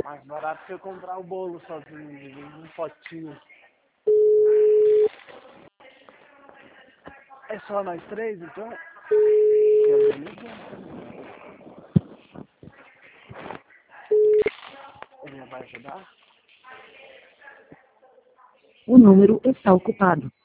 Mais barato que eu comprar o bolo sozinho, um potinho. É só nós três, então? Ele vai ajudar? O número está ocupado.